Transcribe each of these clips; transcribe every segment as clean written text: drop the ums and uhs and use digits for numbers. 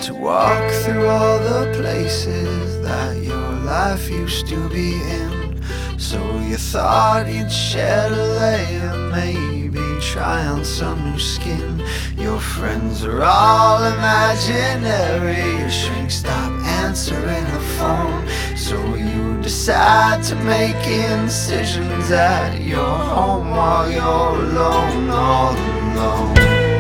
to walk through all the places that your life used to be in. So you thought you'd shed a layer, maybe try on some new skin. Your friends are all imaginary, your shrink stop answering the phone. So you decide to make incisions at your home while you're alone, all alone.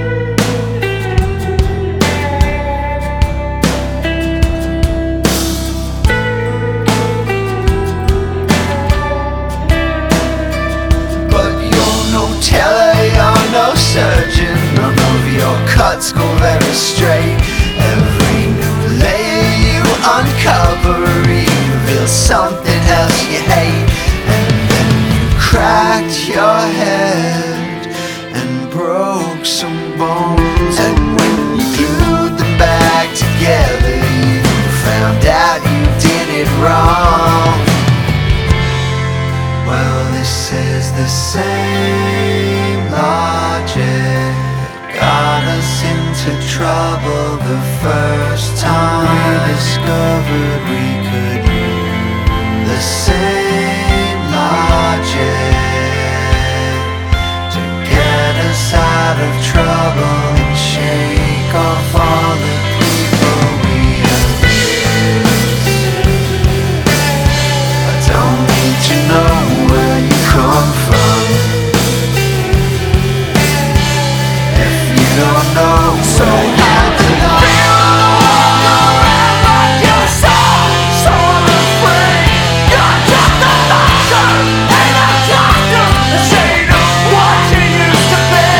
Surgeon, none of your cuts go very straight. Every new layer you uncover reveals something else you hate. And then you cracked your head and broke some bones. And when you glued them back together, you found out you did it wrong. Well, this is the same logic got us into trouble the first time we discovered we could use the same logic to get us out of trouble and shake off all the people we abuse. I don't need to know where you come from if you don't know. So how to feel like your soul, so unafraid. You're just a doctor, ain't a doctor. This ain't what you used to be.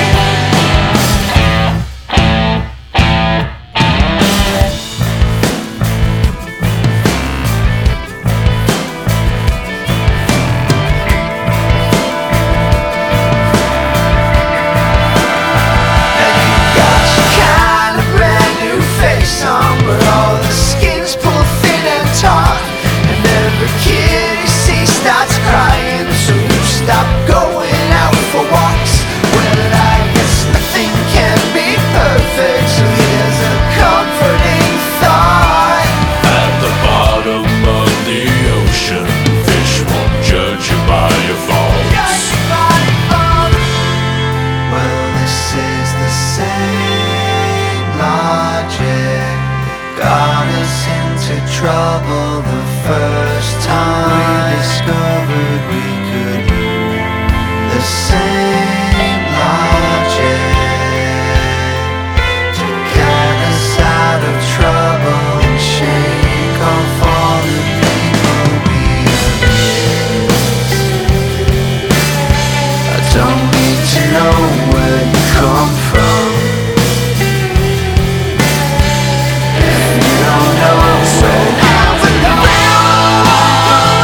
Got us into trouble the first time we discovered we could use the same logic to get us out of trouble and shake off all the people we abuse. I don't need to know where you come from. So how to feel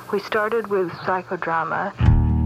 We started with psychodrama.